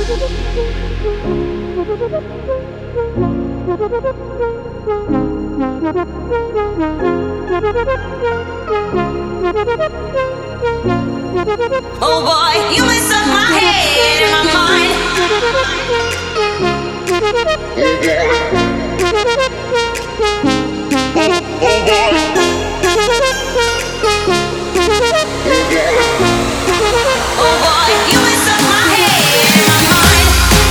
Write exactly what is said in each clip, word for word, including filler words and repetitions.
Oh boy, you mess up my head and my mind. Oh boy. Oh boy, you mess up my head and my mind.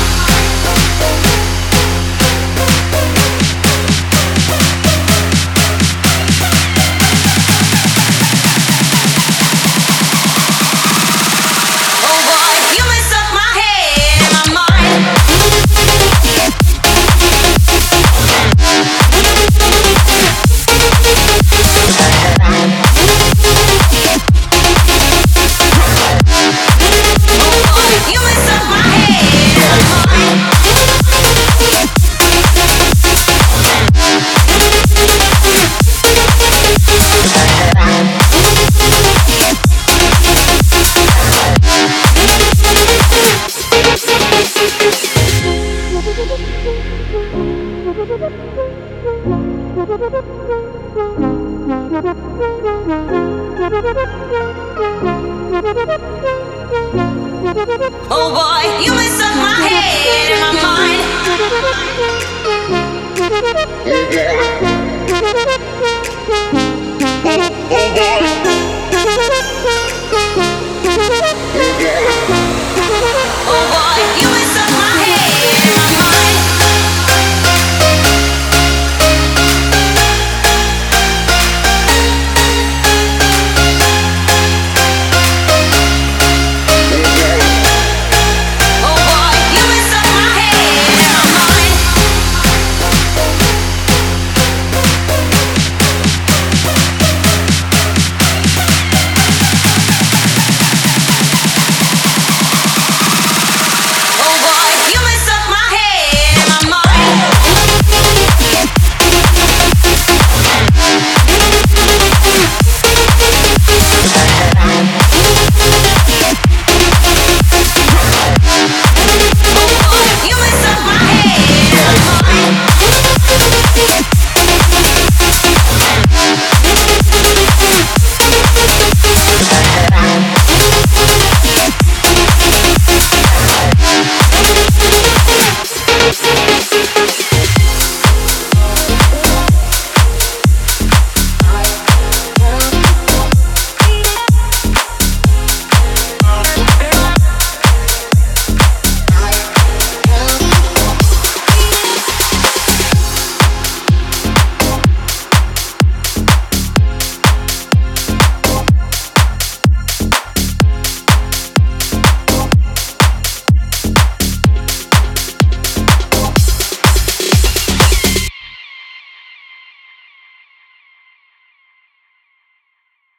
Oh boy, you mess up my head and my mind. You mess up my head and my mind. Oh boy, you mess up my head and my mind. Oh boy.